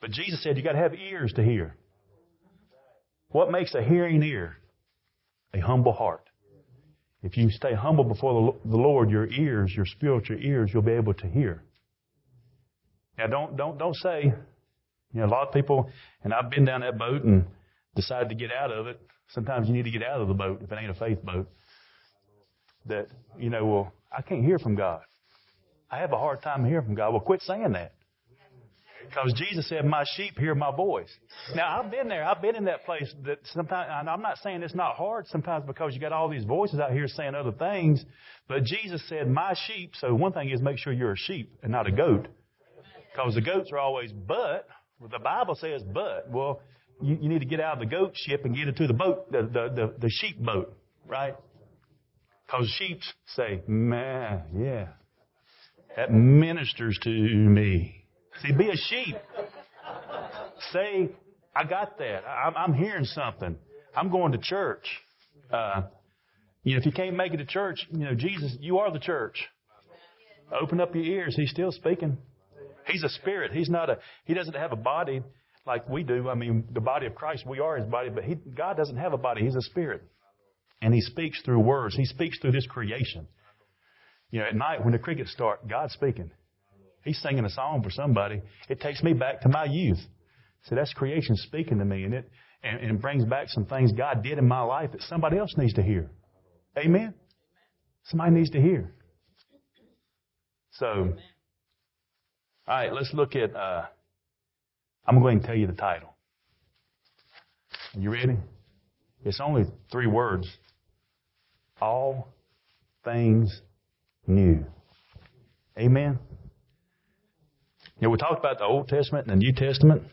But Jesus said you got to have ears to hear. What makes a hearing ear? A humble heart. If you stay humble before the Lord, your ears, your spiritual ears, you'll be able to hear. Now, don't say, a lot of people, and I've been down that boat and decided to get out of it. Sometimes you need to get out of the boat if it ain't a faith boat. That, well, I can't hear from God. I have a hard time hearing from God. Well, quit saying that. Because Jesus said, my sheep hear my voice. Now, I've been there. I've been in that place that sometimes, and I'm not saying it's not hard sometimes because you got all these voices out here saying other things. But Jesus said, my sheep. So one thing is make sure you're a sheep and not a goat. Because the goats are always but. Well, the Bible says but. Well, you need to get out of the goat ship and get into the boat, the sheep boat, right? Because sheep say, man, yeah, that ministers to me. See, be a sheep. Say, I got that. I'm hearing something. I'm going to church. If you can't make it to church, Jesus, you are the church. Open up your ears. He's still speaking. He's a spirit. He doesn't have a body like we do. I mean, the body of Christ, we are His body, but God doesn't have a body. He's a spirit. And He speaks through words. He speaks through this creation. At night when the crickets start, God's speaking. He's singing a song for somebody. It takes me back to my youth. So that's creation speaking to me. And it brings back some things God did in my life that somebody else needs to hear. Amen? Somebody needs to hear. So, all right, let's look at, I'm going to tell you the title. Are you ready? It's only 3 words. All things new. Amen? We talked about the Old Testament and the New Testament.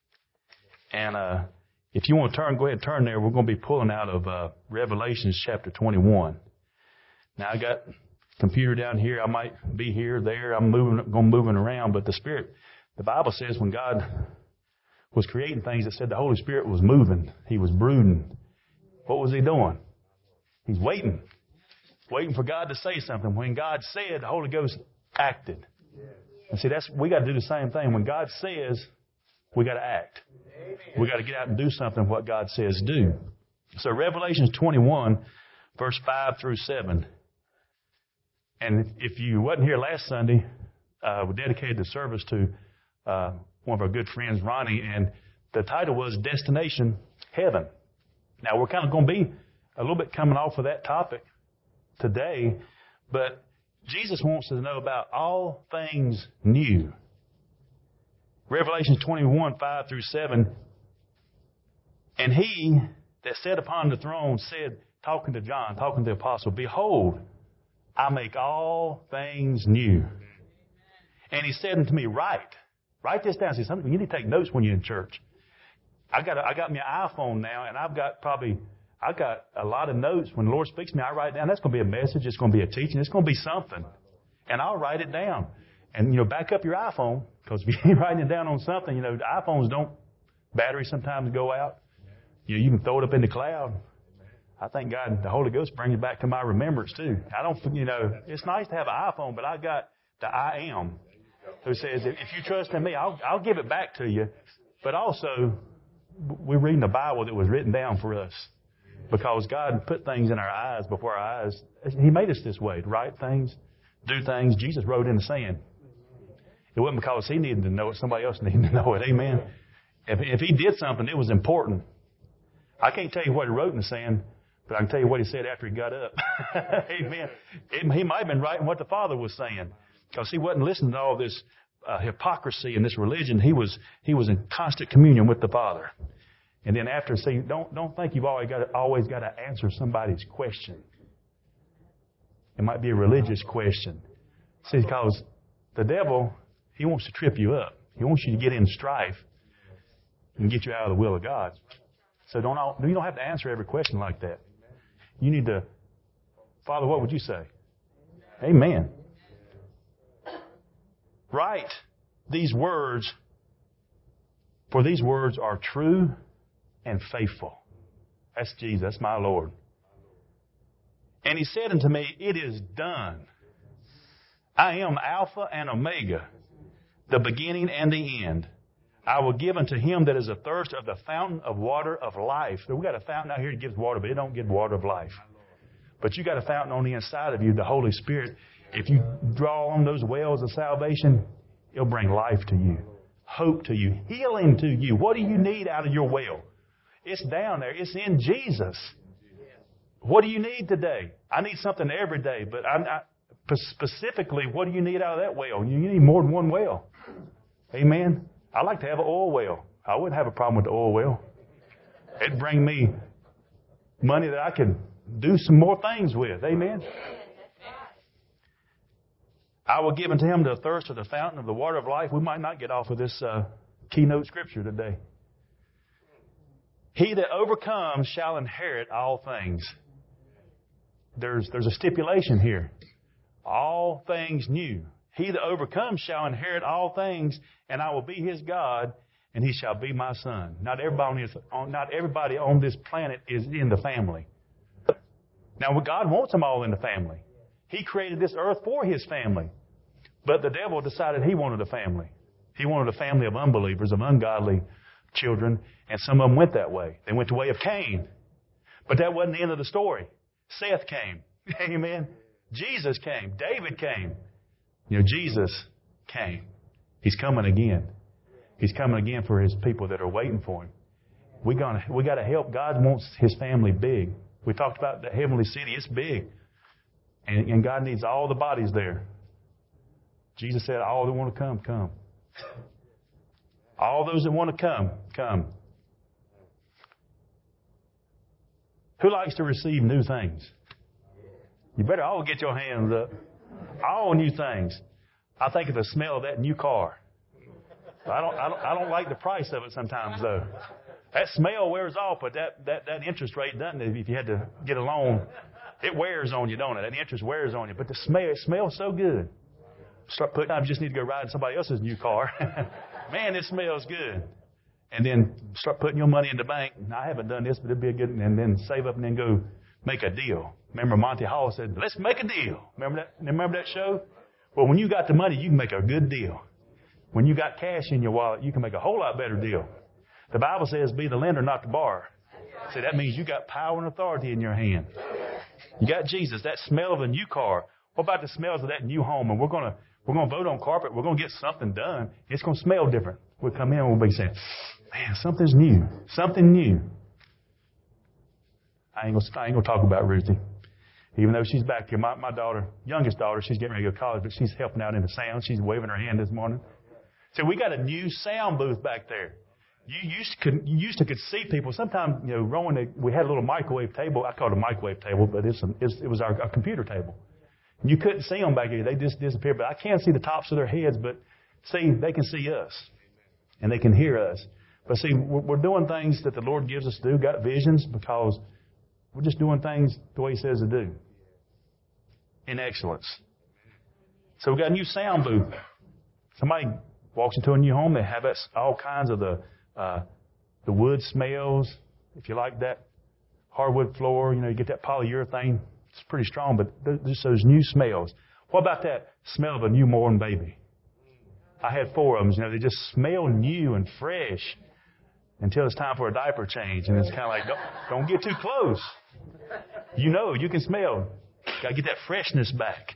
And if you want to turn, go ahead and turn there. We're going to be pulling out of Revelation chapter 21. Now, I got a computer down here. I might be here, there. I'm moving around. But the Bible says when God was creating things, it said the Holy Spirit was moving. He was brooding. What was He doing? He's waiting for God to say something. When God said, the Holy Ghost acted. And see, we got to do the same thing. When God says, we got to act. We got to get out and do something what God says do. So Revelation 21, verse 5 through 7. And if you wasn't here last Sunday, we dedicated the service to one of our good friends, Ronnie, and the title was Destination Heaven. Now, we're kind of going to be a little bit coming off of that topic today, but Jesus wants us to know about all things new. Revelation 21, 5 through 7. And He that sat upon the throne said, talking to John, talking to the apostle, behold, I make all things new. And He said unto me, write this down. See, something you need to take notes when you're in church. I got me an iPhone now, and I've got a lot of notes. When the Lord speaks to me, I write it down. That's going to be a message. It's going to be a teaching. It's going to be something. And I'll write it down. And, back up your iPhone, because if you ain't writing it down on something, the iPhones batteries sometimes go out. You can throw it up in the cloud. I thank God the Holy Ghost brings it back to my remembrance too. It's nice to have an iPhone, but I got the I Am who says, if you trust in me, I'll give it back to you. But also, we're reading the Bible that was written down for us. Because God put things in our eyes before our eyes. He made us this way, to write things, do things. Jesus wrote in the sand. It wasn't because He needed to know it. Somebody else needed to know it. Amen. If He did something, it was important. I can't tell you what He wrote in the sand, but I can tell you what He said after He got up. Amen. He might have been writing what the Father was saying. Because He wasn't listening to all this hypocrisy in this religion. He was in constant communion with the Father. And then after, see, don't think you've always got to answer somebody's question. It might be a religious question. See, because the devil, he wants to trip you up. He wants you to get in strife and get you out of the will of God. So you don't have to answer every question like that. You need to, Father, what would you say? Amen. Write these words, for these words are true and faithful. That's Jesus. That's my Lord. And He said unto me, it is done. I am Alpha and Omega, the beginning and the end. I will give unto him that is athirst of the fountain of water of life. So we got a fountain out here that gives water, but it don't give water of life. But you got a fountain on the inside of you, the Holy Spirit. If you draw on those wells of salvation, it'll bring life to you, hope to you, healing to you. What do you need out of your well? It's down there. It's in Jesus. What do you need today? I need something every day, but specifically, what do you need out of that well? You need more than one well. Amen. I like to have an oil well. I wouldn't have a problem with the oil well. It'd bring me money that I can do some more things with. Amen. I will give unto him the thirst of the fountain of the water of life. We might not get off of this keynote scripture today. He that overcomes shall inherit all things. There's a stipulation here. All things new. He that overcomes shall inherit all things, and I will be his God, and he shall be my son. Not everybody on this planet is in the family. Now, God wants them all in the family. He created this earth for his family. But the devil decided he wanted a family. He wanted a family of unbelievers, of ungodly children, and some of them went that way. They went the way of Cain. But that wasn't the end of the story. Seth came. Amen. Jesus came. David came. Jesus came. He's coming again. He's coming again for his people that are waiting for him. We got to help. God wants his family big. We talked about the heavenly city. It's big. And God needs all the bodies there. Jesus said, all that want to come, come. All those that want to come, come. Who likes to receive new things? You better all get your hands up. All new things. I think of the smell of that new car. I don't like the price of it sometimes though. That smell wears off, but that interest rate doesn't. If you had to get a loan, it wears on you, don't it? That interest wears on you. But it smells so good. Sometimes you just need to go ride in somebody else's new car. Man, it smells good. And then start putting your money in the bank. Now, I haven't done this, but it'd be a good, and then save up and then go make a deal. Remember Monty Hall said, let's make a deal. Remember that show? Well, when you got the money, you can make a good deal. When you got cash in your wallet, you can make a whole lot better deal. The Bible says be the lender, not the borrower. See, that means you got power and authority in your hand. You got Jesus, that smell of a new car. What about the smells of that new home? And we're going to vote on carpet. We're going to get something done. It's going to smell different. We'll come in and we'll be saying, man, something's new. Something new. I ain't going to talk about Ruthie. Even though she's back here. My daughter, youngest daughter, she's getting ready to go to college, but she's helping out in the sound. She's waving her hand this morning. So we got a new sound booth back there. You used to could see people. Sometimes, Rowan, we had a little microwave table. I call it a microwave table, but it was our computer table. And you couldn't see them back here. They just disappeared. But I can see the tops of their heads, but see, they can see us. And they can hear us. But see, we're doing things that the Lord gives us to do. Got visions because we're just doing things the way He says to do. In excellence. So we got a new sound booth. Somebody walks into a new home, they have all kinds of the wood smells. If you like that hardwood floor, you get that polyurethane. It's pretty strong, but just those new smells. What about that smell of a newborn baby? I had 4 of them. They just smell new and fresh until it's time for a diaper change. And it's kind of like, don't get too close. You can smell. Got to get that freshness back.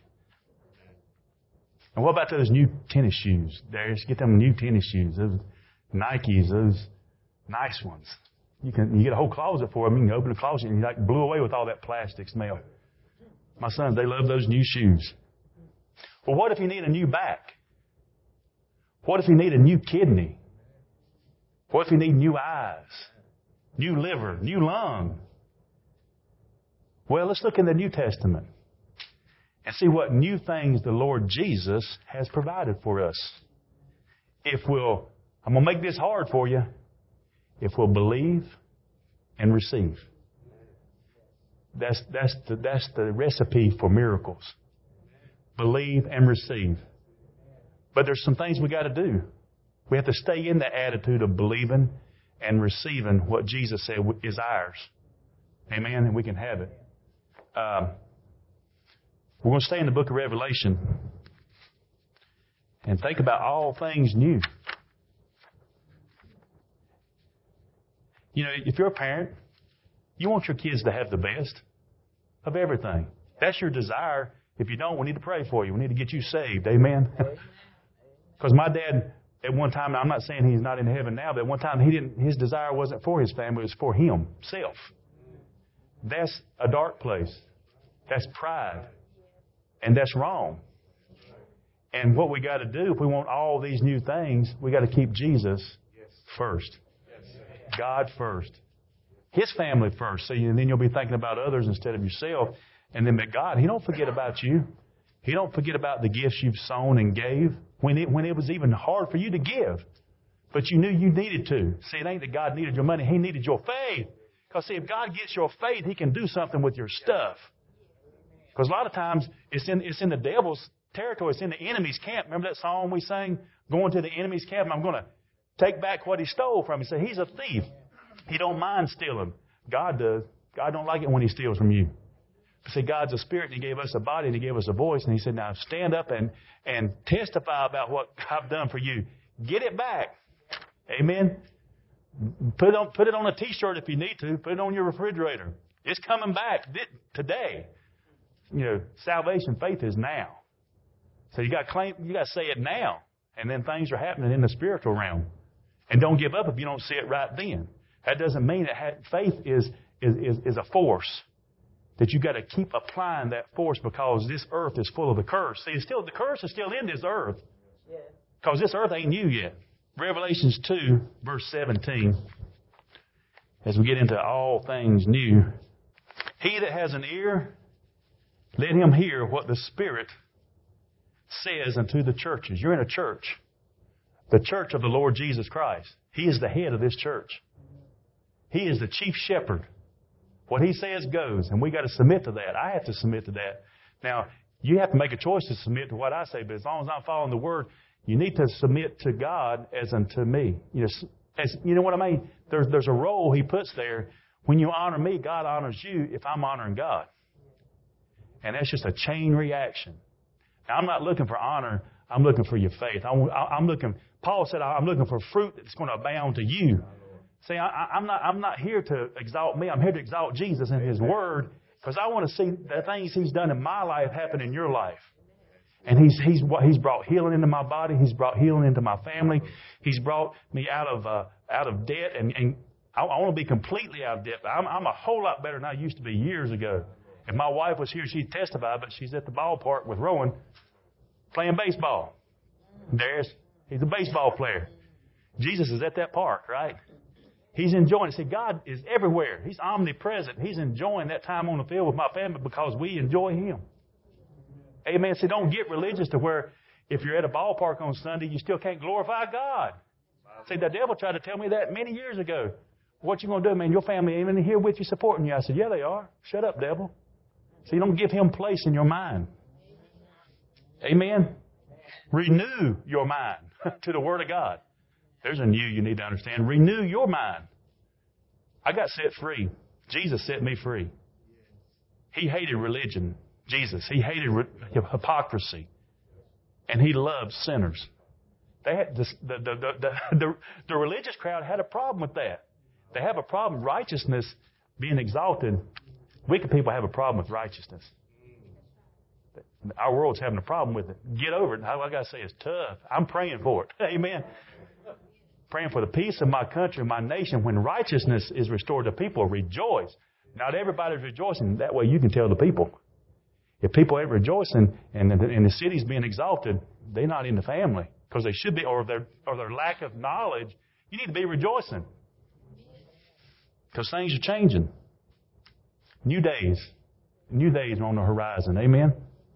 And what about those new tennis shoes? Darius, get them new tennis shoes. Those Nikes, those nice ones. You get a whole closet for them. You can open the closet and you blew away with all that plastic smell. My sons, they love those new shoes. Well, what if you need a new back? What if you need a new kidney? What if you need new eyes, new liver, new lung? Well, let's look in the New Testament and see what new things the Lord Jesus has provided for us. I'm going to make this hard for you. If we'll believe and receive. That's the recipe for miracles. Believe and receive. But there's some things we got to do. We have to stay in the attitude of believing and receiving what Jesus said is ours. Amen. And we can have it. We're going to stay in the book of Revelation and think about all things new. You know, if you're a parent, you want your kids to have the best of everything. That's your desire. If you don't, we need to pray for you. We need to get you saved. Amen. Because my dad, at one time, now I'm not saying he's not in heaven now, but at one time his desire wasn't for his family, it was for himself. That's a dark place. That's pride. And that's wrong. And what we got to do, if we want all these new things, we got to keep Jesus first. God first. His family first. So then you'll be thinking about others instead of yourself. And then God, He don't forget about you. He don't forget about the gifts you've sown and gave when it was even hard for you to give. But you knew you needed to. See, it ain't that God needed your money. He needed your faith. Because see, if God gets your faith, He can do something with your stuff. Because a lot of times it's in the devil's territory. It's in the enemy's camp. Remember that song we sang? Going to the enemy's camp, and I'm going to take back what he stole from me. Say, he's a thief. He don't mind stealing. God does. God don't like it when He steals from you. See, God's a spirit, and He gave us a body, and He gave us a voice, and He said, now stand up and testify about what I've done for you. Get it back. Amen. Put it on a T-shirt if you need to. Put it on your refrigerator. It's coming back today. You know, salvation, faith is now. So you got to say it now, and then things are happening in the spiritual realm. And don't give up if you don't see it right then. That doesn't mean that faith is a force. That you got to keep applying that force because this earth is full of the curse. See, the curse is still in this earth. Because this earth ain't new yet. Revelations 2, verse 17. As we get into all things new. He that has an ear, let him hear what the Spirit says unto the churches. You're in a church. The church of the Lord Jesus Christ. He is the head of this church. He is the chief shepherd. What He says goes, and we got to submit to that. I have to submit to that. Now, you have to make a choice to submit to what I say, but as long as I'm following the Word, you need to submit to God as unto me. You know what I mean? There's a role He puts there. When you honor me, God honors you if I'm honoring God. And that's just a chain reaction. Now, I'm not looking for honor. I'm looking for your faith. Paul said, I'm looking for fruit that's going to abound to you. See, I'm not here to exalt me. I'm here to exalt Jesus and His Word because I want to see the things He's done in my life happen in your life. And He's brought healing into my body. He's brought healing into my family. He's brought me out of debt. And I want to be completely out of debt. I'm a whole lot better than I used to be years ago. If my wife was here, she'd testify, but she's at the ballpark with Rowan playing baseball. He's a baseball player. Jesus is at that park, right? He's enjoying it. See, God is everywhere. He's omnipresent. He's enjoying that time on the field with my family because we enjoy Him. Amen. See, don't get religious to where if you're at a ballpark on Sunday, you still can't glorify God. See, the devil tried to tell me that many years ago. What you going to do, man? Your family ain't even here with you supporting you. I said, yeah, they are. Shut up, devil. So you don't give him place in your mind. Amen. Renew your mind to the Word of God. There's a new you need to understand. Renew your mind. I got set free. Jesus set me free. He hated religion. Jesus. He hated hypocrisy. And He loved sinners. They had the religious crowd had a problem with that. They have a problem. Righteousness being exalted. Wicked people have a problem with righteousness. Our world's having a problem with it. Get over it. All I got to say is tough. I'm praying for it. Amen. Praying for the peace of my country, my nation. When righteousness is restored, the people rejoice. Not everybody's rejoicing. That way you can tell the people. If people ain't rejoicing and the city's being exalted, they're not in the family. Because they should be, or their lack of knowledge. You need to be rejoicing. Because things are changing. New days are on the horizon. Amen.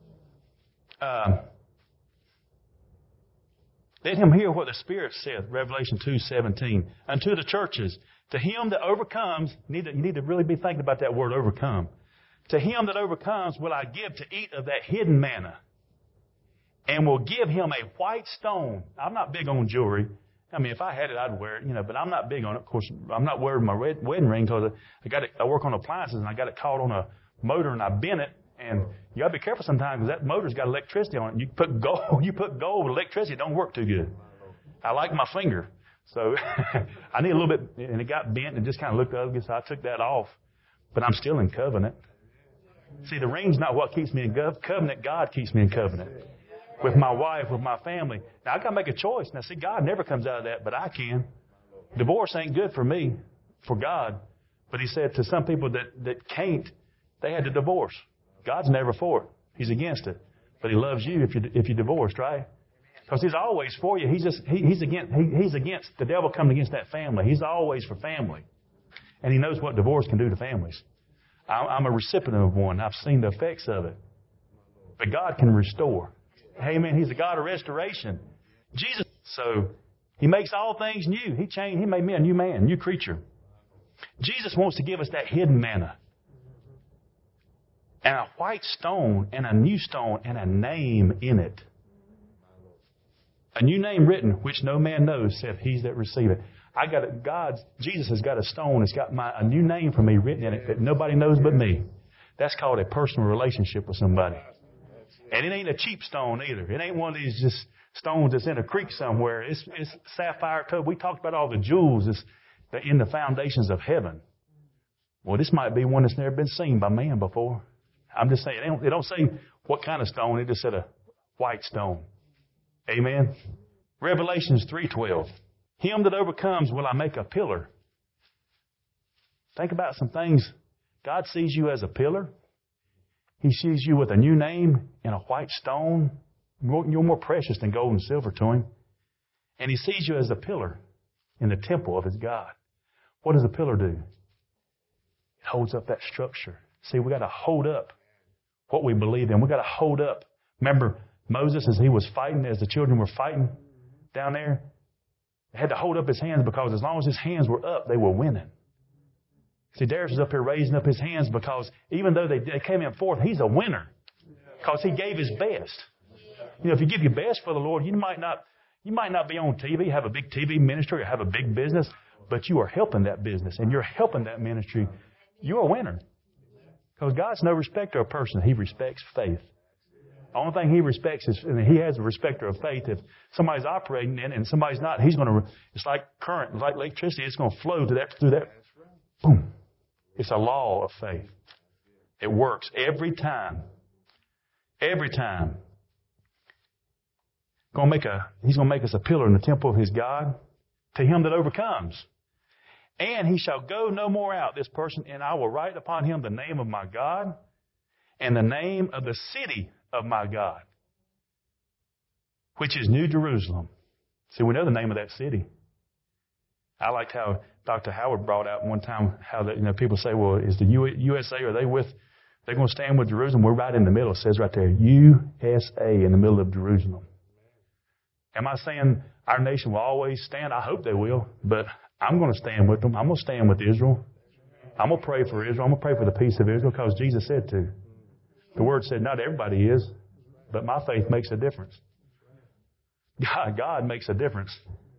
Let him hear what the Spirit saith, Revelation 2:17. Unto the churches, to him that overcomes, you need to really be thinking about that word overcome. To him that overcomes will I give to eat of that hidden manna, and will give him a white stone. I'm not big on jewelry. I mean, if I had it, I'd wear it, but I'm not big on it. Of course, I'm not wearing my wedding ring because I work on appliances and I got it caught on a motor and I bent it. And you got to be careful sometimes because that motor's got electricity on it. You put gold with electricity, it don't work too good. I like my finger. So I need a little bit, and it got bent and just kind of looked ugly, so I took that off. But I'm still in covenant. See, the ring's not what keeps me in covenant. God keeps me in covenant. With my wife, with my family. Now, I got to make a choice. Now, see, God never comes out of that, but I can. Divorce ain't good for me, for God. But He said to some people that can't, they had to divorce. God's never for it. He's against it. But He loves you if you're divorced, right? Because He's always for you. He's against the devil coming against that family. He's always for family. And He knows what divorce can do to families. I'm a recipient of one. I've seen the effects of it. But God can restore. Amen. He's a God of restoration. Jesus, so He makes all things new. He made me a new man, new creature. Jesus wants to give us that hidden manna. And a white stone and a new stone and a name in it. A new name written, which no man knows, saith he that receiveth. Jesus has got a stone. It's got a new name for me written in it that nobody knows but me. That's called a personal relationship with somebody. And it ain't a cheap stone either. It ain't one of these just stones that's in a creek somewhere. It's sapphire too. We talked about all the jewels that's in the foundations of heaven. Well, this might be one that's never been seen by man before. I'm just saying, it don't say what kind of stone. It just said a white stone. Amen. Revelations 3:12. Him that overcomes will I make a pillar. Think about some things. God sees you as a pillar. He sees you with a new name and a white stone. You're more precious than gold and silver to Him. And He sees you as a pillar in the temple of His God. What does a pillar do? It holds up that structure. See, we got to hold up what we believe in. We got to hold up. Remember Moses, as he was fighting, as the children were fighting down there, they had to hold up his hands because as long as his hands were up, they were winning. See, Darius was up here raising up his hands because even though they came in fourth, he's a winner because he gave his best. You know, if you give your best for the Lord, you might not be on TV, have a big TV ministry, or have a big business, but you are helping that business and you're helping that ministry. You're a winner because God's no respecter of person. He respects faith. The only thing He respects is, and He has a respecter of faith. If somebody's operating in it and somebody's not, it's like current, it's like electricity. It's going to flow through that. Boom. It's a law of faith. It works every time. Every time. He's going to make us a pillar in the temple of His God. To him that overcomes. And he shall go no more out, this person, and I will write upon him the name of my God and the name of the city of my God, which is New Jerusalem. See, we know the name of that city. I liked how Dr. Howard brought out one time how people say, well, is the USA, they're going to stand with Jerusalem? We're right in the middle. It says right there, USA in the middle of Jerusalem. Am I saying our nation will always stand? I hope they will, but I'm going to stand with them. I'm going to stand with Israel. I'm going to pray for Israel. I'm going to pray for the peace of Israel because Jesus said to. The Word said not everybody is, but my faith makes a difference. God makes a difference.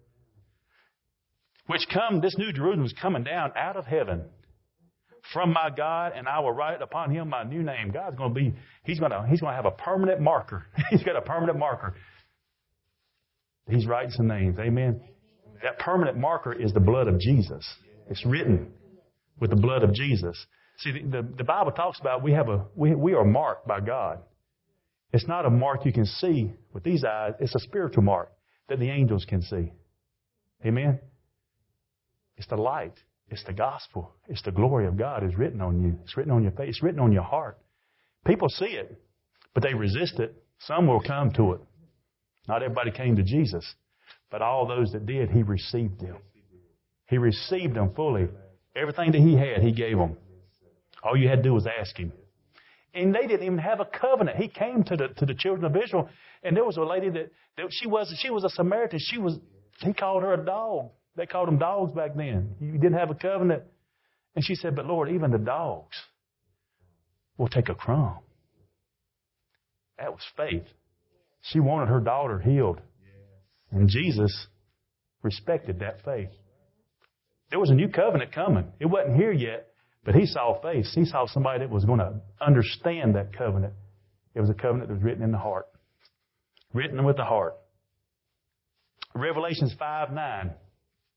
This New Jerusalem is coming down out of heaven from my God, and I will write upon him my new name. God's going to be, he's going to have a permanent marker. He's got a permanent marker. He's writing some names. Amen. That permanent marker is the blood of Jesus. It's written with the blood of Jesus. See, the Bible talks about we are marked by God. It's not a mark you can see with these eyes. It's a spiritual mark that the angels can see. Amen. It's the light. It's the gospel. It's the glory of God is written on you. It's written on your face. It's written on your heart. People see it, but they resist it. Some will come to it. Not everybody came to Jesus, but all those that did, He received them. He received them fully. Everything that He had, He gave them. All you had to do was ask Him. And they didn't even have a covenant. He came to the children of Israel, and there was a lady that she was a Samaritan. He called her a dog. They called them dogs back then. You didn't have a covenant. And she said, but Lord, even the dogs will take a crumb. That was faith. She wanted her daughter healed. And Jesus respected that faith. There was a new covenant coming. It wasn't here yet, but He saw faith. He saw somebody that was going to understand that covenant. It was a covenant that was written in the heart. Written with the heart. Revelations 5:9.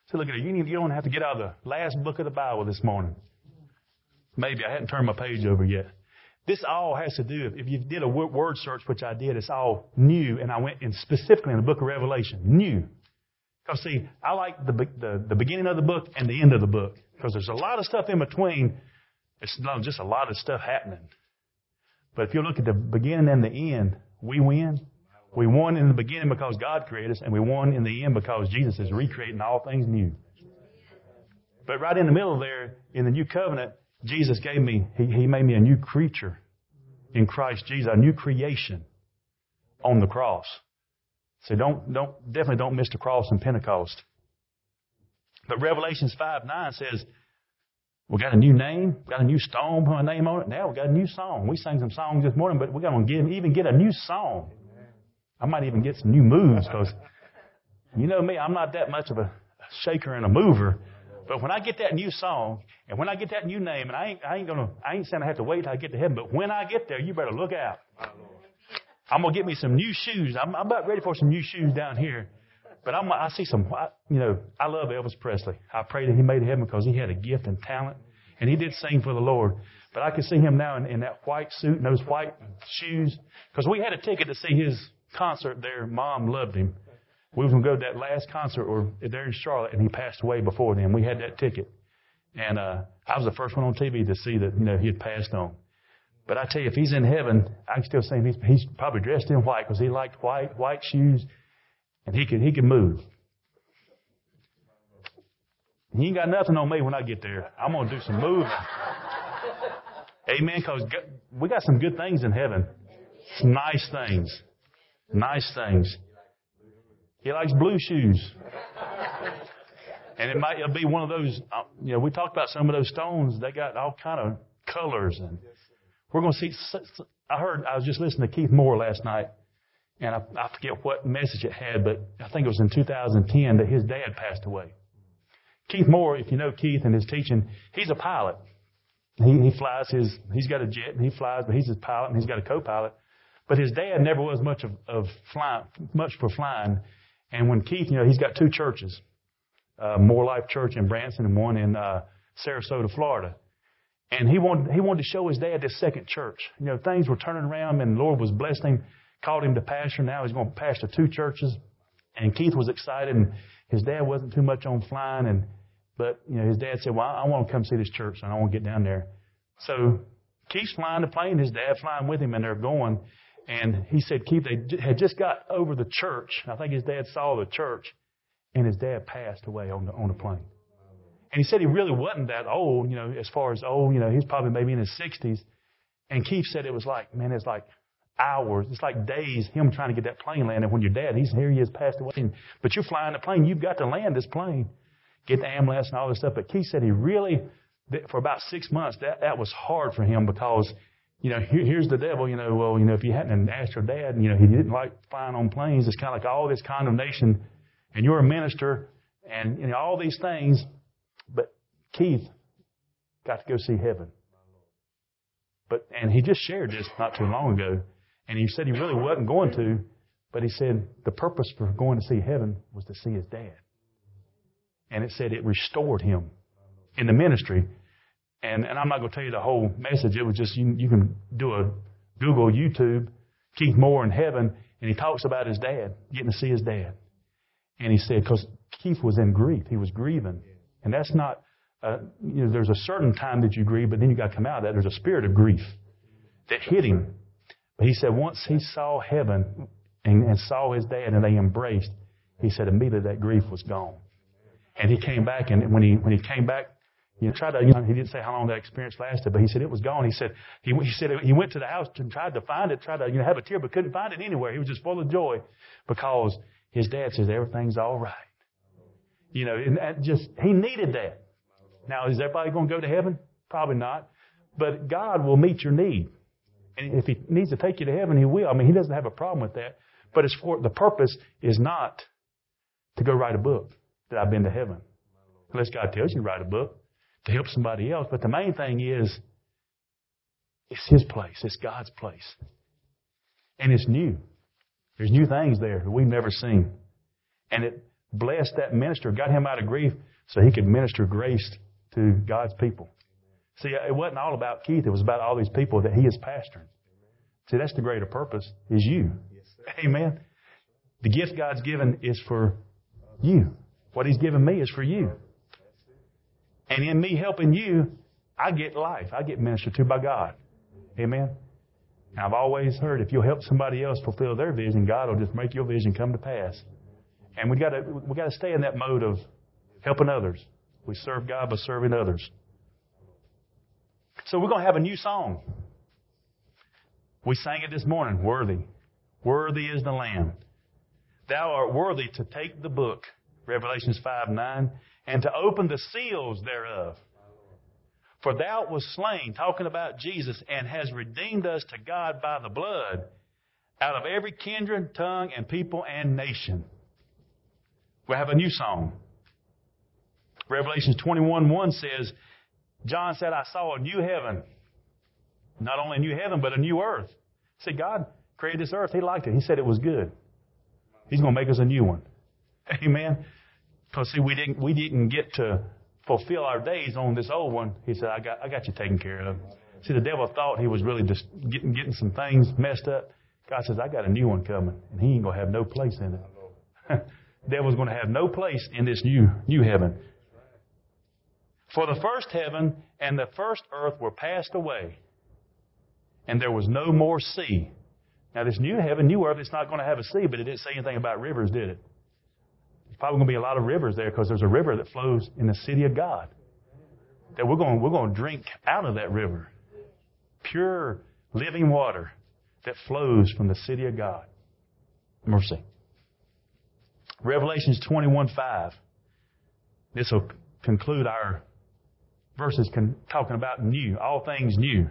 So look at it. You don't have to get out of the last book of the Bible this morning. Maybe. I hadn't turned my page over yet. This all has to do, if you did a word search, which I did, it's all new. And I went in specifically in the book of Revelation. New. Because see, I like the beginning of the book and the end of the book. Because there's a lot of stuff in between. It's not just a lot of stuff happening. But if you look at the beginning and the end, we win. We won in the beginning because God created us, and we won in the end because Jesus is recreating all things new. But right in the middle there, in the new covenant, Jesus gave me, He made me a new creature in Christ Jesus, a new creation on the cross. So definitely don't miss the cross in Pentecost. But Revelations 5:9 says, we got a new name, got a new stone, put a name on it. Now we got a new song. We sang some songs this morning, but we're going to even get a new song. I might even get some new moves because, you know me, I'm not that much of a shaker and a mover. But when I get that new song and when I get that new name, and I ain't saying I have to wait till I get to heaven, but when I get there, you better look out. I'm going to get me some new shoes. I'm about ready for some new shoes down here. But I see some, I love Elvis Presley. I pray that he made heaven because he had a gift and talent. And he did sing for the Lord. But I can see him now in that white suit and those white shoes. Because we had a ticket to see his concert there. Mom loved him. We was going to go to that last concert there in Charlotte, and he passed away before then. We had that ticket. And I was the first one on TV to see that, he had passed on. But I tell you, if he's in heaven, I can still see him. He's probably dressed in white because he liked white shoes, and he could move. He ain't got nothing on me when I get there. I'm going to do some moving. Amen, because we got some good things in heaven. Some nice things. Nice things. He likes blue shoes. And it might be one of those, we talked about some of those stones. They got all kind of colors. And we're going to see, I was just listening to Keith Moore last night. And I forget what message it had, but I think it was in 2010 that his dad passed away. Keith Moore, if you know Keith and his teaching, he's a pilot. He flies he's got a jet and he flies, but he's a pilot and he's got a co-pilot. But his dad never was much for flying. And when Keith, he's got two churches, More Life Church in Branson and one in Sarasota, Florida. And he wanted to show his dad this second church. Things were turning around and the Lord was blessing him, called him to pastor. Now he's going to pastor two churches. And Keith was excited, and his dad wasn't too much on flying. But his dad said, well, I want to come see this church, and I want to get down there. So Keith's flying the plane, his dad flying with him, and they're going. And he said, Keith, they had just got over the church. I think his dad saw the church, and his dad passed away on the plane. And he said he really wasn't that old, as far as old, he's probably maybe in his 60s. And Keith said it was like hours. It's like days, him trying to get that plane landed when your dad, here he is passed away. But you're flying the plane. You've got to land this plane, get the ambulance and all this stuff. But Keith said he really, for about 6 months, that was hard for him because, here's the devil, if you hadn't asked your dad, he didn't like flying on planes. It's kind of like all this condemnation, and you're a minister and, all these things. But Keith got to go see heaven. And he just shared this not too long ago. And he said he really wasn't going to, but he said the purpose for going to see heaven was to see his dad. And it said it restored him in the ministry. And I'm not going to tell you the whole message. It was just, you can do a Google, YouTube, Keith Moore in heaven, and he talks about his dad, getting to see his dad. And he said, because Keith was in grief. He was grieving. And that's not, there's a certain time that you grieve, but then you got to come out of that. There's a spirit of grief that hit him. But he said once he saw heaven and saw his dad and they embraced, he said immediately that grief was gone. And he came back, and when he came back, he didn't say how long that experience lasted, but he said it was gone. He said he went to the house and tried to find it, tried to have a tear, but couldn't find it anywhere. He was just full of joy because his dad says everything's all right. And he needed that. Now, is everybody going to go to heaven? Probably not. But God will meet your need. And if He needs to take you to heaven, He will. He doesn't have a problem with that. But the purpose is not to go write a book that I've been to heaven. Unless God tells you to write a book to help somebody else. But the main thing is, it's His place. It's God's place. And it's new. There's new things there that we've never seen. And blessed that minister, got him out of grief so he could minister grace to God's people. See, it wasn't all about Keith. It was about all these people that he is pastoring. See, that's the greater purpose, is you. Amen. The gift God's given is for you. What He's given me is for you. And in me helping you, I get life. I get ministered to by God. Amen. And I've always heard if you'll help somebody else fulfill their vision, God will just make your vision come to pass. And we got to stay in that mode of helping others. We serve God by serving others. So we're going to have a new song. We sang it this morning. Worthy. Worthy is the Lamb. Thou art worthy to take the book, Revelations 5:9, and to open the seals thereof. For thou wast slain, talking about Jesus, and has redeemed us to God by the blood, out of every kindred, tongue, and people and nation. We'll have a new song. Revelations 21:1 says, John said, I saw a new heaven. Not only a new heaven, but a new earth. See, God created this earth. He liked it. He said it was good. He's going to make us a new one. Amen. Because see, we didn't get to fulfill our days on this old one. He said, I got you taken care of. See, the devil thought he was really just getting some things messed up. God says, I got a new one coming, and he ain't going to have no place in it. The devil's going to have no place in this new heaven. For the first heaven and the first earth were passed away, and there was no more sea. Now, this new heaven, new earth, it's not going to have a sea, but it didn't say anything about rivers, did it? There's probably going to be a lot of rivers there because there's a river that flows in the city of God. That we're going to drink out of that river. Pure, living water that flows from the city of God. Mercy. Revelations 21:5. This will conclude our verses talking about new, all things new.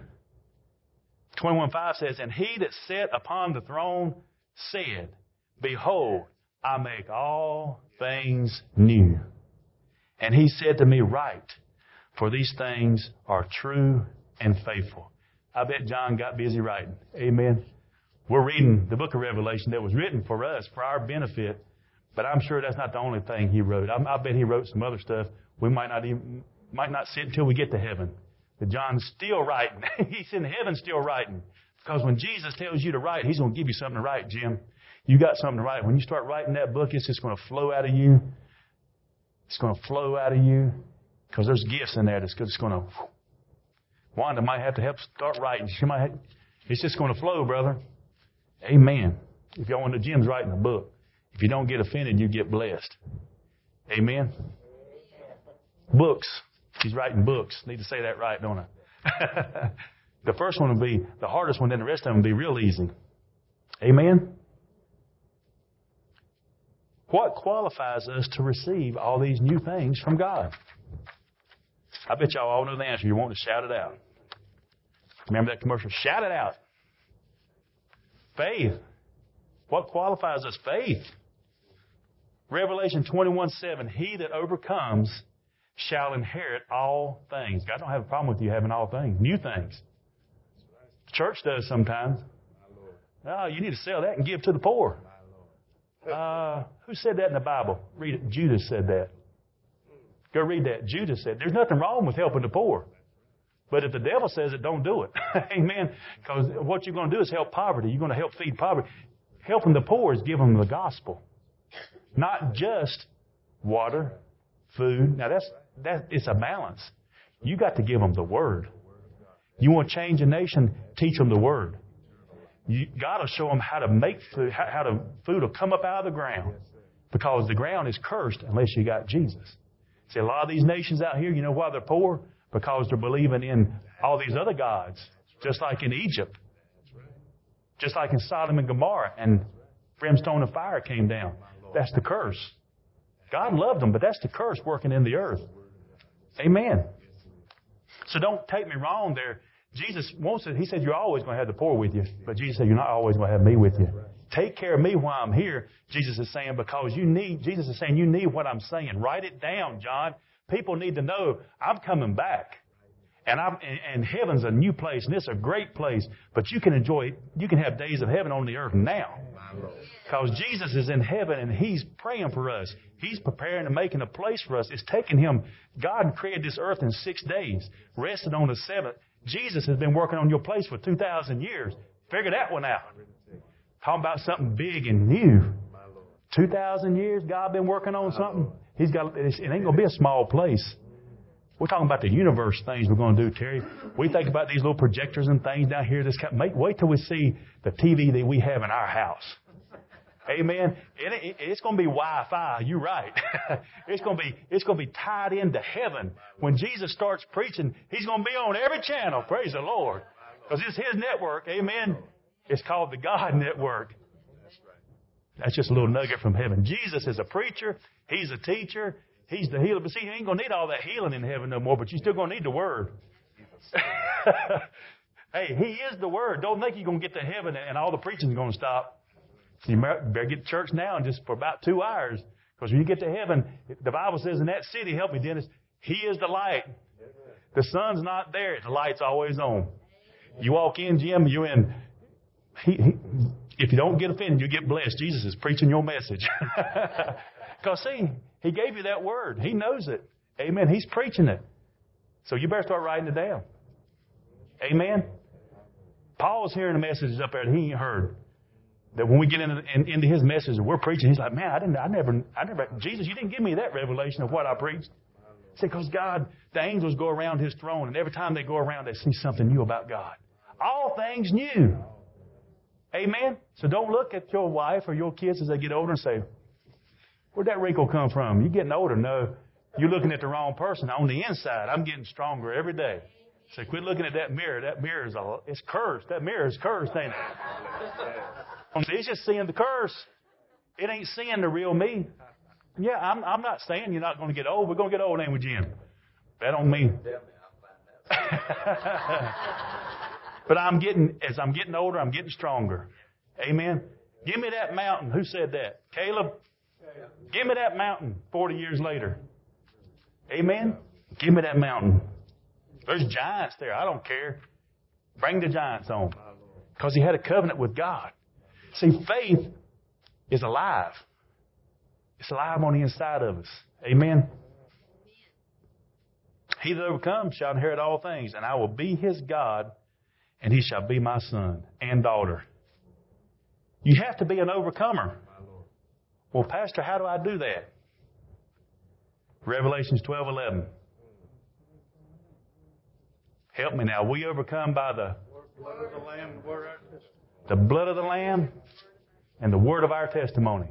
21:5 says, And he that sat upon the throne said, Behold, I make all things new. And he said to me, Write, for these things are true and faithful. I bet John got busy writing. Amen. We're reading the book of Revelation that was written for us, for our benefit. But I'm sure that's not the only thing he wrote. I bet he wrote some other stuff. We might not see it until we get to heaven. But John's still writing. He's in heaven still writing. Because when Jesus tells you to write, He's going to give you something to write, Jim. You got something to write. When you start writing that book, it's just going to flow out of you. It's going to flow out of you. Because there's gifts in there that's just going to... Wanda might have to help start writing. It's just going to flow, brother. Amen. If y'all want to, Jim's writing a book. If you don't get offended, you get blessed. Amen. Books. He's writing books. Need to say that right, don't I? The first one will be the hardest one, then the rest of them will be real easy. Amen. What qualifies us to receive all these new things from God? I bet y'all all know the answer. You want to shout it out. Remember that commercial? Shout it out. Faith. What qualifies us? Faith. Revelation 21:7. He that overcomes shall inherit all things. God don't have a problem with you having all things. New things. Church does sometimes. Oh, you need to sell that and give to the poor. Who said that in the Bible? Read it. Judas said that. Go read that. Judas said, there's nothing wrong with helping the poor. But if the devil says it, don't do it. Amen. Because what you're going to do is help poverty. You're going to help feed poverty. Helping the poor is giving them the gospel. Not just water, food. Now it's a balance. You got to give them the word. You want to change a nation, teach them the word. God will show them how to make food, how the food will come up out of the ground. Because the ground is cursed unless you got Jesus. See, a lot of these nations out here, you know why they're poor? Because they're believing in all these other gods. Just like in Egypt. Just like in Sodom and Gomorrah. And brimstone and fire came down. That's the curse. God loved them, but that's the curse working in the earth. Amen. So don't take me wrong there. Jesus wants it. He said, you're always going to have the poor with you. But Jesus said, you're not always going to have me with you. Take care of me while I'm here. Jesus is saying, because Jesus is saying, you need what I'm saying. Write it down, John. People need to know I'm coming back. And heaven's a new place, and it's a great place. But you can enjoy it. You can have days of heaven on the earth now. Because Jesus is in heaven, and He's praying for us. He's preparing and making a place for us. It's taking Him. God created this earth in 6 days, rested on the seventh. Jesus has been working on your place for 2,000 years. Figure that one out. Talking about something big and new. 2,000 years, God been working on something. It ain't going to be a small place. We're talking about the universe things we're going to do, Terry. We think about these little projectors and things down here. Wait till we see the TV that we have in our house. Amen. It's going to be Wi-Fi. You're right. It's going to be tied into heaven. When Jesus starts preaching, He's going to be on every channel. Praise the Lord. Because it's His network. Amen. It's called the God Network. That's just a little nugget from heaven. Jesus is a preacher. He's a teacher. He's the healer. But see, you ain't going to need all that healing in heaven no more, but you're still going to need the Word. Hey, He is the Word. Don't think you're going to get to heaven and all the preaching is going to stop. So you better get to church now and just for about 2 hours. Because when you get to heaven, the Bible says in that city, help me, Dennis, He is the light. The sun's not there. The light's always on. You walk in, Jim, you're in. If you don't get offended, you get blessed. Jesus is preaching your message. Because see, He gave you that word. He knows it. Amen. He's preaching it. So you better start writing it down. Amen. Paul's hearing a message up there that he ain't heard. That when we get into his message, we're preaching. He's like, man, I never, Jesus, you didn't give me that revelation of what I preached. See, because God, the angels go around His throne, and every time they go around, they see something new about God. All things new. Amen. So don't look at your wife or your kids as they get older and say, where'd that wrinkle come from? You're getting older. No, you're looking at the wrong person. On the inside, I'm getting stronger every day. So quit looking at that mirror. That mirror it's cursed. That mirror is cursed, ain't it? It's just seeing the curse. It ain't seeing the real me. Yeah, I'm not saying you're not going to get old. We're going to get old, ain't we, Jim? That don't mean. But as I'm getting older, I'm getting stronger. Amen. Give me that mountain. Who said that? Caleb? Give me that mountain 40 years later. Amen. Give me that mountain. There's giants there. I don't care. Bring the giants on. Because he had a covenant with God. See, faith is alive. It's alive on the inside of us. Amen. He that overcomes shall inherit all things, and I will be his God, and he shall be my son and daughter. You have to be an overcomer. Well, Pastor, how do I do that? Revelations 12:11. Help me now. We overcome by the blood of the Lamb and the word of our testimony.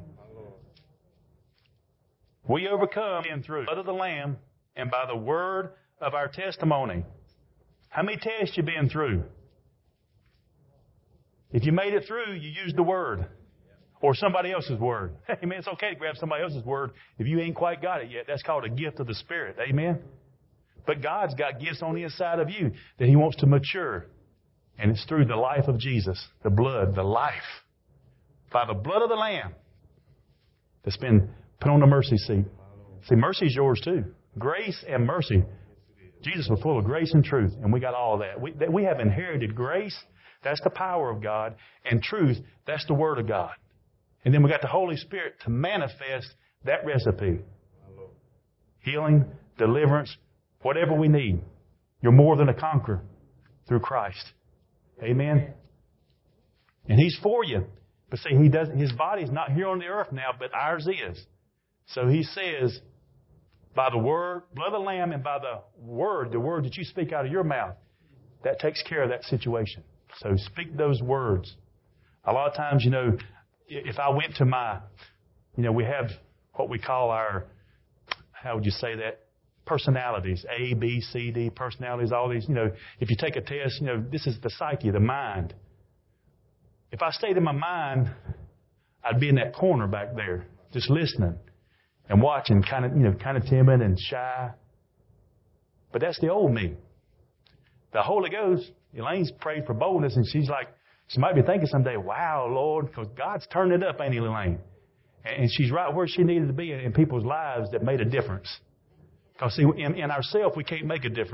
We overcome through the blood of the Lamb and by the word of our testimony. How many tests you been through? If you made it through, you used the word. Or somebody else's word. Amen. It's okay to grab somebody else's word if you ain't quite got it yet. That's called a gift of the Spirit. Amen. But God's got gifts on the inside of you that He wants to mature. And it's through the life of Jesus, the blood, the life. By the blood of the Lamb that's been put on the mercy seat. See, mercy is yours too. Grace and mercy. Jesus was full of grace and truth, and we got all of that. We have inherited grace. That's the power of God. And truth, that's the Word of God. And then we got the Holy Spirit to manifest that recipe. Healing, deliverance, whatever we need. You're more than a conqueror through Christ. Amen. And He's for you. But see, His body's not here on the earth now, but ours is. So He says, by the word, blood of the Lamb, and by the word that you speak out of your mouth, that takes care of that situation. So speak those words. A lot of times, if I went to we have what we call our, how would you say that? Personalities. A, B, C, D, personalities, all these, if you take a test, this is the psyche, the mind. If I stayed in my mind, I'd be in that corner back there, just listening and watching, kind of timid and shy. But that's the old me. The Holy Ghost, Elaine's prayed for boldness, and she's like, she might be thinking someday, wow, Lord, because God's turned it up, ain't He, Elaine? And she's right where she needed to be in people's lives that made a difference. Because, see, in ourselves, we can't make a difference.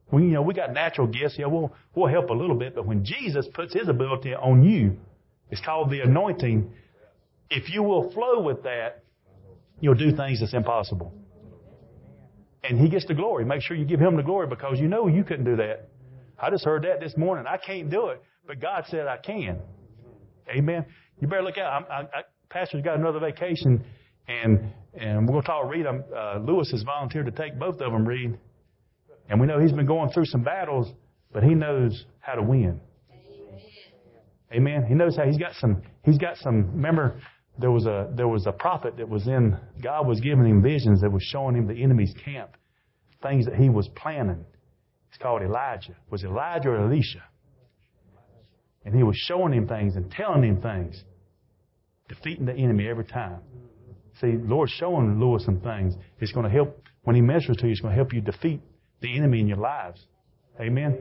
We got natural gifts. Yeah, we'll help a little bit. But when Jesus puts His ability on you, it's called the anointing. If you will flow with that, you'll do things that's impossible. And He gets the glory. Make sure you give Him the glory because you know you couldn't do that. I just heard that this morning. I can't do it, but God said I can. Amen. You better look out. Pastor's got another vacation, and we're going to read them. Lewis has volunteered to take both of them, Reed. And we know he's been going through some battles, but he knows how to win. Amen. He knows how he's got some. Remember, there was a prophet that was in. God was giving him visions that was showing him the enemy's camp, things that he was planning. It's called Elijah. Was it Elijah or Elisha? And he was showing him things and telling him things, defeating the enemy every time. See, the Lord's showing Lewis some things. It's going to help when He ministers to you. It's going to help you defeat the enemy in your lives. Amen.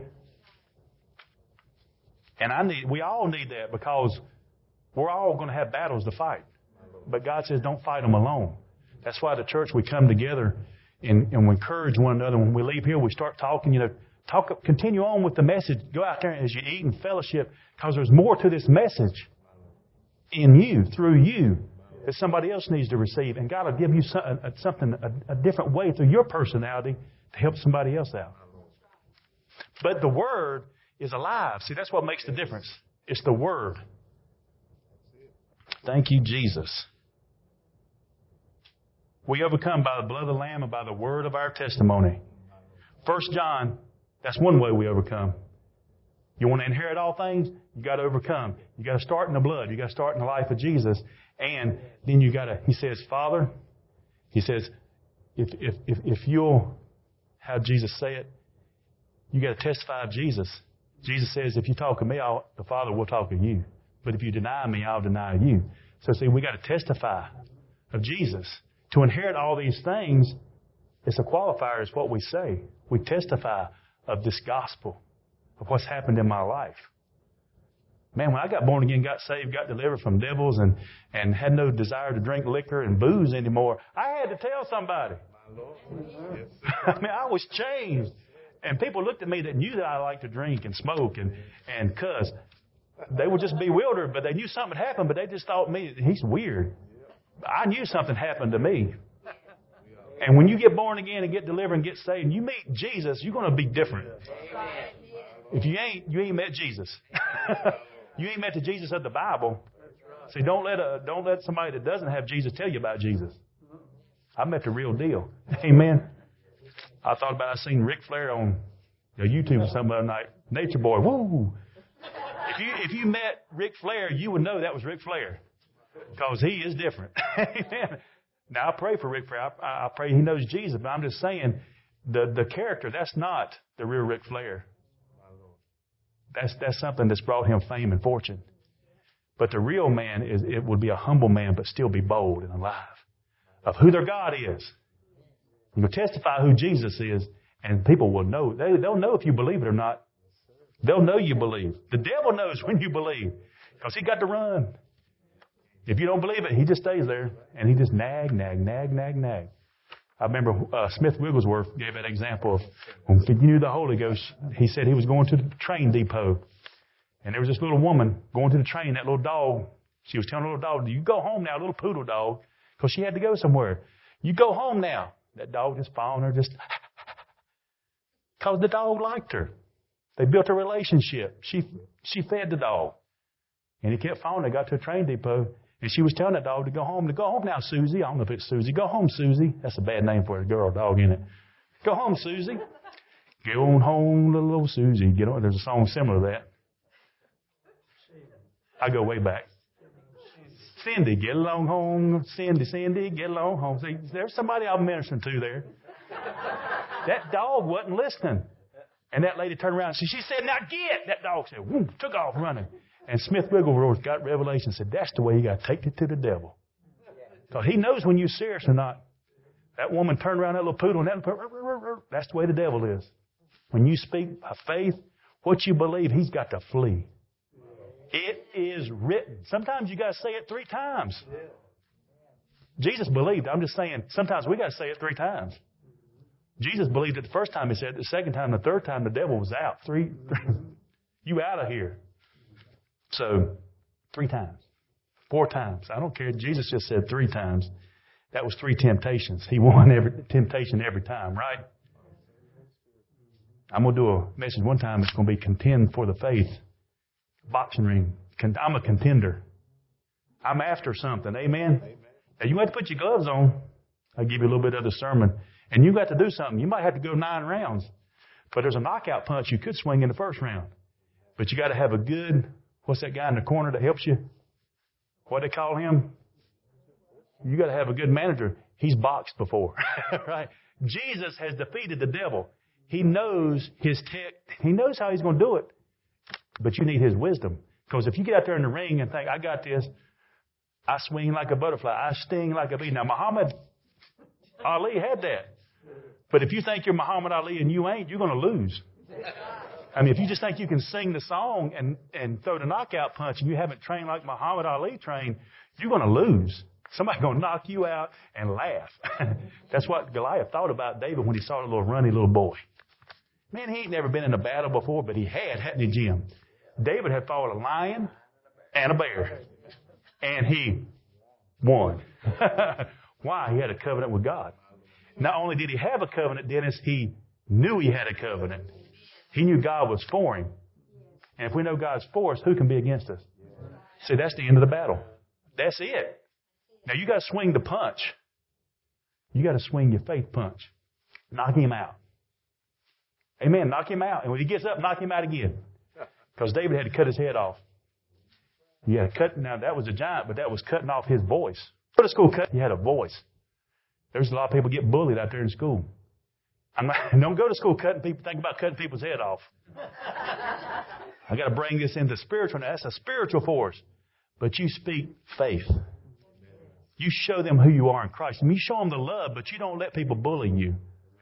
And we all need that because we're all going to have battles to fight. But God says don't fight them alone. That's why the church, we come together and we encourage one another. When we leave here, we start talking, continue on with the message. Go out there as you eat and fellowship because there's more to this message in you, through you, that somebody else needs to receive. And God will give you something, a different way through your personality to help somebody else out. But the Word is alive. See, that's what makes the difference. It's the Word. Thank you, Jesus. We overcome by the blood of the Lamb and by the word of our testimony. 1 John, that's one way we overcome. You want to inherit all things? You got to overcome. You got to start in the blood. You got to start in the life of Jesus. And then He says, Father, He says, if you'll have Jesus say it, you got to testify of Jesus. Jesus says, if you talk of me, the Father will talk of you. But if you deny me, I'll deny you. So see, we got to testify of Jesus. To inherit all these things, it's a qualifier, is what we say. We testify of this gospel, of what's happened in my life. Man, when I got born again, got saved, got delivered from devils, and had no desire to drink liquor and booze anymore, I had to tell somebody. I mean, I was changed. And people looked at me that knew that I liked to drink and smoke and cuss. They were just bewildered, but they knew something had happened, but they just thought he's weird. I knew something happened to me. And when you get born again and get delivered and get saved and you meet Jesus, you're going to be different. If you ain't met Jesus. You ain't met the Jesus of the Bible. See, don't let somebody that doesn't have Jesus tell you about Jesus. I met the real deal. Amen. I thought about I seen Ric Flair on YouTube or something the other night. Nature Boy. Woo! If you met Ric Flair, you would know that was Ric Flair. Because he is different. Amen. Now, I pray for Ric Flair. I pray he knows Jesus. But I'm just saying, the character, that's not the real Ric Flair. That's something that's brought him fame and fortune. But the real man, it would be a humble man, but still be bold and alive. Of who their God is. You will testify who Jesus is, and people will know. They'll know if you believe it or not. They'll know you believe. The devil knows when you believe. Because he got to run. If you don't believe it, he just stays there. And he just nag. I remember Smith Wigglesworth gave that example of when he knew the Holy Ghost. He said he was going to the train depot. And there was this little woman going to the train, that little dog. She was telling the little dog, you go home now, little poodle dog. Because she had to go somewhere. You go home now. That dog just following her, just because the dog liked her. They built a relationship. She fed the dog. And he kept following her. They got to a train depot. And she was telling that dog to go home. To go home now, Susie. I don't know if it's Susie. Go home, Susie. That's a bad name for a girl dog, isn't it? Go home, Susie. Get on home, little old Susie. Get on. There's a song similar to that. I go way back. Cindy, get along home. Cindy, get along home. See, there's somebody I'm ministering to there. That dog wasn't listening. And that lady turned around. She said, now get. That dog said, whoop, took off running. And Smith Wigglesworth got revelation and said, that's the way you got to take it to the devil. Because he knows when you're serious or not. That woman turned around, that little poodle, and that's the way the devil is. When you speak by faith, what you believe, he's got to flee. It is written. Sometimes you got to say it 3 times. Jesus believed. I'm just saying, sometimes we got to say it 3 times. Jesus believed it the first time he said it. The second time, the third time, the devil was out. Three you out of here. So 3 times. 4 times. I don't care. Jesus just said 3 times. That was 3 temptations. He won every temptation every time, right? I'm going to do a message one time. It's going to be contend for the faith. Boxing ring. I'm a contender. I'm after something. Amen? Now you have to put your gloves on. I'll give you a little bit of the sermon. And you got to do something. You might have to go 9 rounds. But there's a knockout punch you could swing in the first round. But you got to have a good, what's that guy in the corner that helps you? What they call him? You got to have a good manager. He's boxed before, right? Jesus has defeated the devil. He knows his he knows how he's going to do it. But you need his wisdom. Because if you get out there in the ring and think, I got this, I swing like a butterfly, I sting like a bee. Now, Muhammad Ali had that. But if you think you're Muhammad Ali and you ain't, you're going to lose. I mean, if you just think you can sing the song and throw the knockout punch and you haven't trained like Muhammad Ali trained, you're going to lose. Somebody's going to knock you out and laugh. That's what Goliath thought about David when he saw the little runny little boy. Man, he ain't never been in a battle before, but he hadn't he, Jim? David had fought a lion and a bear. And he won. Why? He had a covenant with God. Not only did he have a covenant, Dennis, he knew he had a covenant. He knew God was for him. And if we know God's for us, who can be against us? See, that's the end of the battle. That's it. Now, you got to swing the punch. You got to swing your faith punch. Knock him out. Amen. Knock him out. And when he gets up, knock him out again. Because David had to cut his head off. Yeah, now that was a giant, but that was cutting off his voice. Go to school, he had a voice. There's a lot of people get bullied out there in school. Don't go to school think about cutting people's head off. I got to bring this into spiritual. Now, that's a spiritual force. But you speak faith. You show them who you are in Christ. I mean, you show them the love, but you don't let people bully you.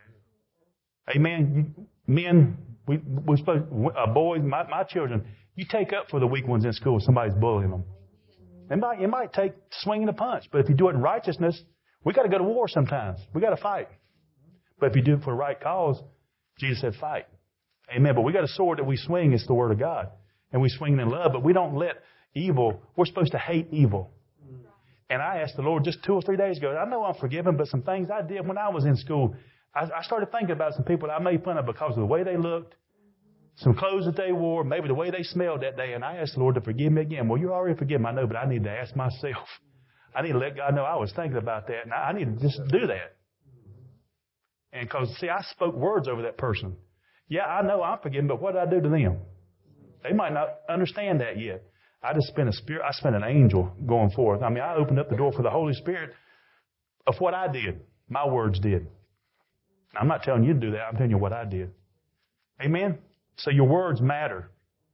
Amen. Men, we're supposed, boys, my children, you take up for the weak ones in school if somebody's bullying them. It might take swinging a punch, but if you do it in righteousness, we got to go to war sometimes. We got to fight. But if you do it for the right cause, Jesus said fight. Amen. But we got a sword that we swing. It's the Word of God. And we swing it in love, but we don't let evil, we're supposed to hate evil. And I asked the Lord just 2 or 3 days ago, I know I'm forgiven, but some things I did when I was in school, I started thinking about some people that I made fun of because of the way they looked, some clothes that they wore, maybe the way they smelled that day. And I asked the Lord to forgive me again. Well, you're already forgiven, I know, but I need to ask myself. I need to let God know I was thinking about that. And I need to just do that. And because, see, I spoke words over that person. Yeah, I know I'm forgiven, but what did I do to them? They might not understand that yet. I just spent I spent an angel going forth. I mean, I opened up the door for the Holy Spirit of what I did. My words did. I'm not telling you to do that. I'm telling you what I did. Amen? So your words matter.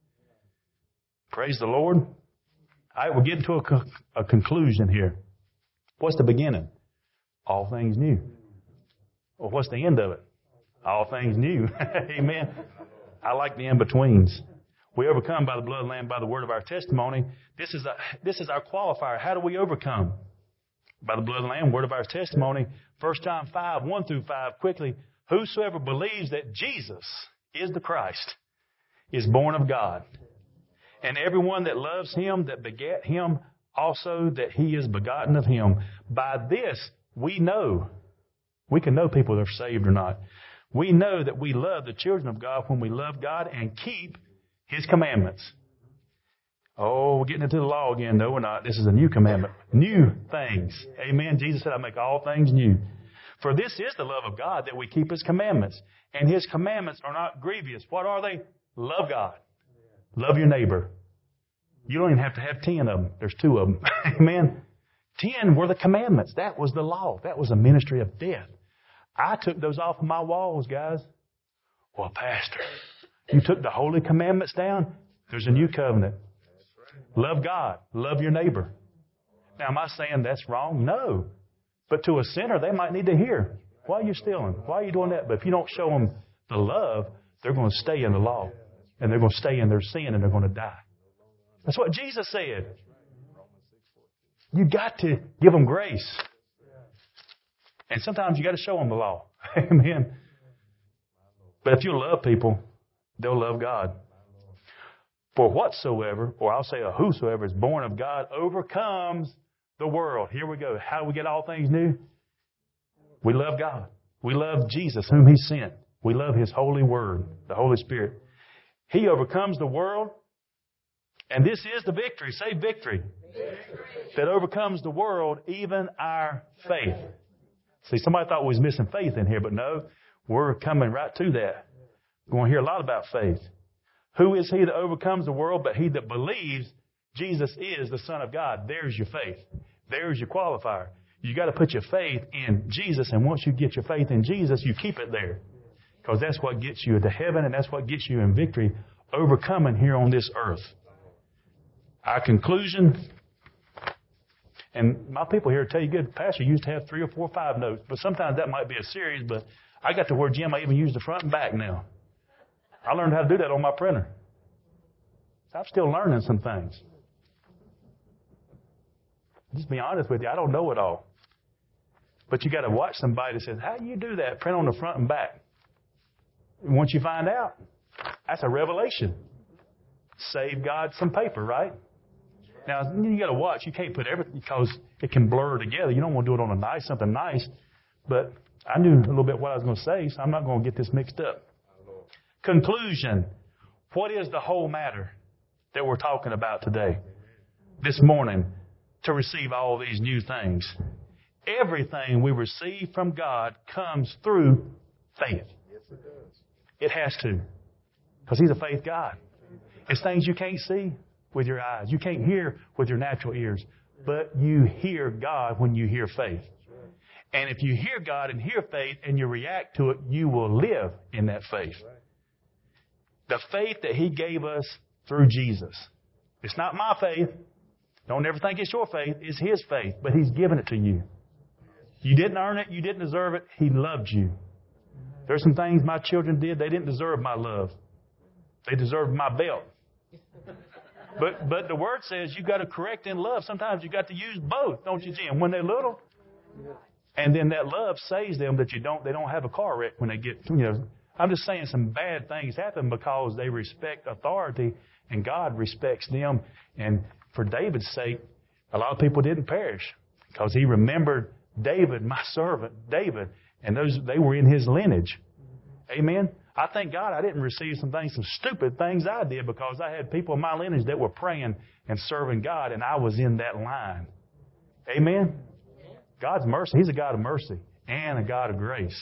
Praise the Lord. All right, we're getting to a conclusion here. What's the beginning? All things new. Well, what's the end of it? All things new. Amen. I like the in-betweens. We overcome by the blood of the Lamb, by the word of our testimony. This is our qualifier. How do we overcome? By the blood of the Lamb, word of our testimony. 1 John 5, 1 through 5, quickly. Whosoever believes that Jesus is the Christ is born of God. And everyone that loves him, that begat him, also that he is begotten of him. By this we know. We can know people that are saved or not. We know that we love the children of God when we love God and keep his commandments. Oh, we're getting into the law again. No, we're not. This is a new commandment. New things. Amen. Jesus said, I make all things new. For this is the love of God, that we keep his commandments. And his commandments are not grievous. What are they? Love God. Love your neighbor. You don't even have to have 10 of them. There's 2 of them. Amen. 10 were the commandments. That was the law. That was a ministry of death. I took those off of my walls, guys. Well, Pastor, you took the holy commandments down? There's a new covenant. Love God. Love your neighbor. Now, am I saying that's wrong? No. But to a sinner, they might need to hear, why are you stealing? Why are you doing that? But if you don't show them the love, they're going to stay in the law. And they're going to stay in their sin and they're going to die. That's what Jesus said. You got to give them grace. And sometimes you got to show them the law. Amen. But if you love people, they'll love God. For whatsoever, or I'll say a whosoever is born of God overcomes the world. Here we go. How do we get all things new? We love God. We love Jesus whom He sent. We love His holy word, the Holy Spirit. He overcomes the world. And this is the victory. Say victory. That overcomes the world, even our faith. See, somebody thought we was missing faith in here, but no, we're coming right to that. We're going to hear a lot about faith. Who is he that overcomes the world but he that believes Jesus is the Son of God? There's your faith. There's your qualifier. You got to put your faith in Jesus, and once you get your faith in Jesus, you keep it there. Because that's what gets you to heaven, and that's what gets you in victory, overcoming here on this earth. Our conclusion, and my people here tell you good, Pastor used to have 3 or 4 or 5 notes, but sometimes that might be a series, but I got to where, Jim, I even use the front and back now. I learned how to do that on my printer. So I'm still learning some things. Just be honest with you, I don't know it all. But you got to watch somebody that says, how do you do that? Print on the front and back. And once you find out, that's a revelation. Save God some paper, right? Now, you got to watch. You can't put everything because it can blur together. You don't want to do it on something nice. But I knew a little bit what I was going to say, so I'm not going to get this mixed up. Conclusion. What is the whole matter that we're talking about today, this morning, to receive all these new things? Everything we receive from God comes through faith. Yes, it does. It has to. Because He's a faith God. It's things you can't see with your eyes. You can't hear with your natural ears. But you hear God when you hear faith. And if you hear God and hear faith and you react to it, you will live in that faith. The faith that He gave us through Jesus. It's not my faith. Don't ever think it's your faith. It's His faith. But He's given it to you. You didn't earn it. You didn't deserve it. He loved you. There's some things my children did. They didn't deserve my love. They deserved my belt. But the Word says you got to correct in love. Sometimes you got to use both, don't you, Jim? When they're little. And then that love saves them that they don't have a car wreck when they get, I'm just saying some bad things happen because they respect authority and God respects them. And for David's sake, a lot of people didn't perish because He remembered David, my servant, David, and they were in His lineage. Amen. I thank God I didn't receive some stupid things I did because I had people in my lineage that were praying and serving God, and I was in that line. Amen. God's mercy. He's a God of mercy and a God of grace.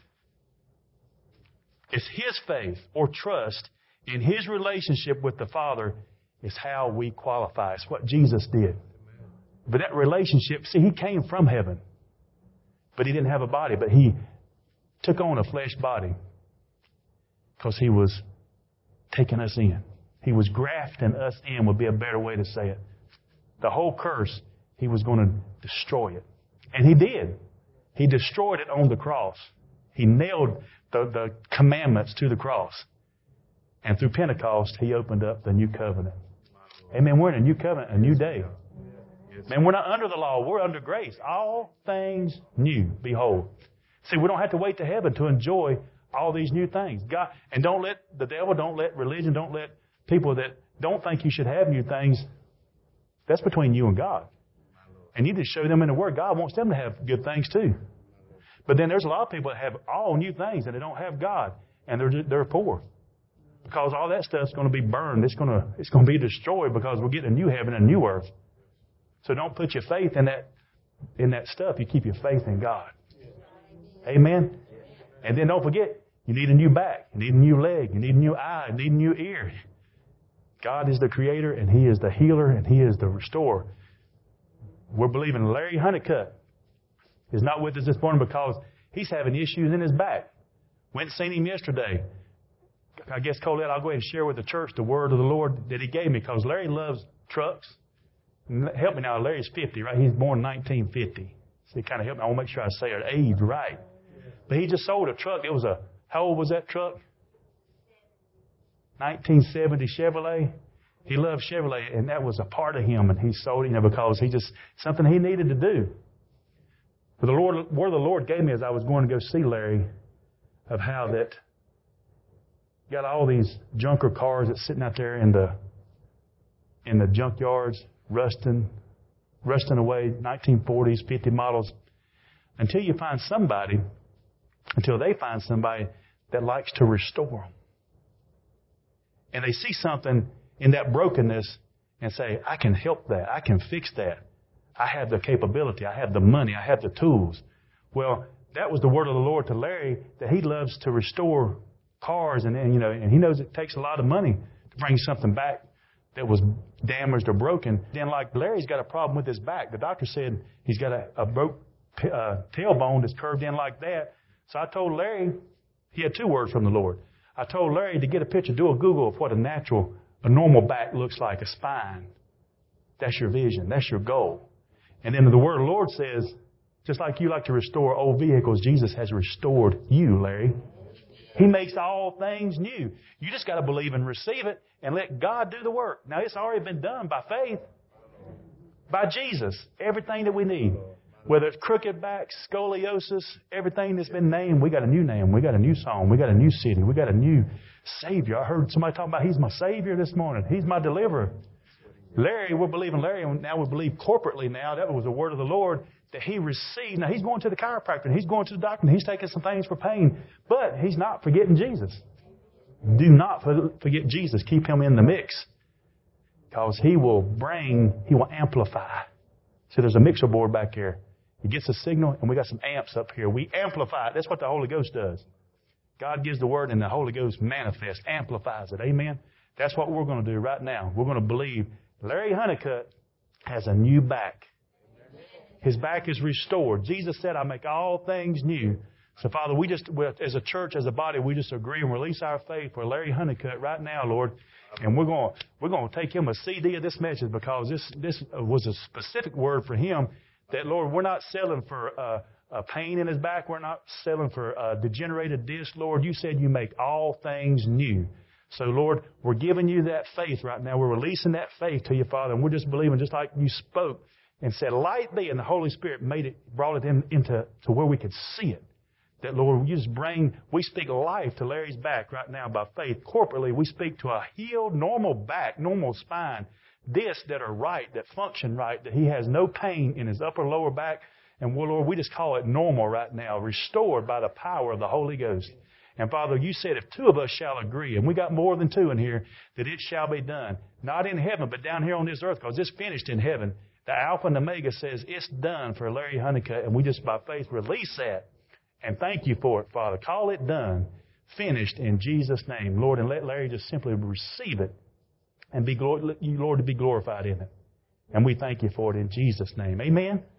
It's His faith or trust in His relationship with the Father is how we qualify. It's what Jesus did. But that relationship, see, He came from heaven. But He didn't have a body. But He took on a flesh body because He was taking us in. He was grafting us in would be a better way to say it. The whole curse, He was going to destroy it. And He did. He destroyed it on the cross. He nailed the commandments to the cross. And through Pentecost, He opened up the new covenant. Amen. We're in a new covenant, a new day. Man, we're not under the law. We're under grace. All things new. Behold. See, we don't have to wait to heaven to enjoy all these new things. God, and don't let the devil, don't let religion, don't let people that don't think you should have new things. That's between you and God. And you just show them in the Word. God wants them to have good things too. But then there's a lot of people that have all new things and they don't have God. And they're poor. Because all that stuff's going to be burned. It's going to be destroyed because we're getting a new heaven and a new earth. So don't put your faith in that stuff. You keep your faith in God. Amen. And then don't forget, you need a new back. You need a new leg. You need a new eye. You need a new ear. God is the creator and He is the healer and He is the restorer. We're believing Larry Honeycutt is not with us this morning because he's having issues in his back. Went and seen him yesterday. I guess, Colette, I'll go ahead and share with the church the word of the Lord that He gave me because Larry loves trucks. Help me now. Larry's 50, right? He was born in 1950. So he kind of helped me. I want to make sure I say her age right. But he just sold a truck. How old was that truck? 1970 Chevrolet. He loved Chevrolet, and that was a part of him, and he sold it, because something he needed to do. But where the Lord gave me as I was going to go see Larry, of how that got all these junker cars that's sitting out there in the junkyards, rusting away, 1940s, 50 models, until they find somebody that likes to restore them. And they see something in that brokenness and say, I can help that. I can fix that. I have the capability. I have the money. I have the tools. Well, that was the word of the Lord to Larry, that he loves to restore cars, and he knows it takes a lot of money to bring something back that was damaged or broken. Then, like, Larry's got a problem with his back. The doctor said he's got a broke tailbone that's curved in like that. So I told Larry, he had 2 words from the Lord. I told Larry to get a picture, do a Google of what a normal back looks like, a spine. That's your vision. That's your goal. And then the word of the Lord says, just like you like to restore old vehicles, Jesus has restored you, Larry. He makes all things new. You just got to believe and receive it and let God do the work. Now, it's already been done by faith, by Jesus. Everything that we need, whether it's crooked back, scoliosis, everything that's been named, we got a new name. We got a new song. We got a new city. We got a new Savior. I heard somebody talking about He's my Savior this morning. He's my deliverer. Larry, we're believing Larry, and now we believe corporately now. That was the word of the Lord that he received. Now, he's going to the chiropractor, and he's going to the doctor, and he's taking some things for pain, but he's not forgetting Jesus. Do not forget Jesus. Keep him in the mix, because he will amplify. So there's a mixer board back here. He gets a signal, and we got some amps up here. We amplify it. That's what the Holy Ghost does. God gives the word, and the Holy Ghost manifests, amplifies it. Amen? That's what we're going to do right now. We're going to believe Larry Honeycutt has a new back. His back is restored. Jesus said, I make all things new. So, Father, as a church, as a body, we just agree and release our faith for Larry Honeycutt right now, Lord. And we're going to take him a CD of this message, because this was a specific word for him that, Lord, we're not selling for a pain in his back. We're not selling for a degenerated disc. Lord, you said you make all things new. So, Lord, we're giving you that faith right now. We're releasing that faith to you, Father, and we're just believing just like you spoke and said, light be, and the Holy Spirit brought it into where we could see it. That, Lord, we speak life to Larry's back right now by faith. Corporately, we speak to a healed, normal back, normal spine, discs that are right, that function right, that he has no pain in his upper, lower back. And, well, Lord, we just call it normal right now, restored by the power of the Holy Ghost. And, Father, you said if 2 of us shall agree, and we got more than 2 in here, that it shall be done. Not in heaven, but down here on this earth, because it's finished in heaven. The Alpha and Omega says it's done for Larry Honeycutt, and we just by faith release that. And thank you for it, Father. Call it done, finished in Jesus' name, Lord, and let Larry just simply receive it and let you, Lord, to be glorified in it. And we thank you for it in Jesus' name. Amen.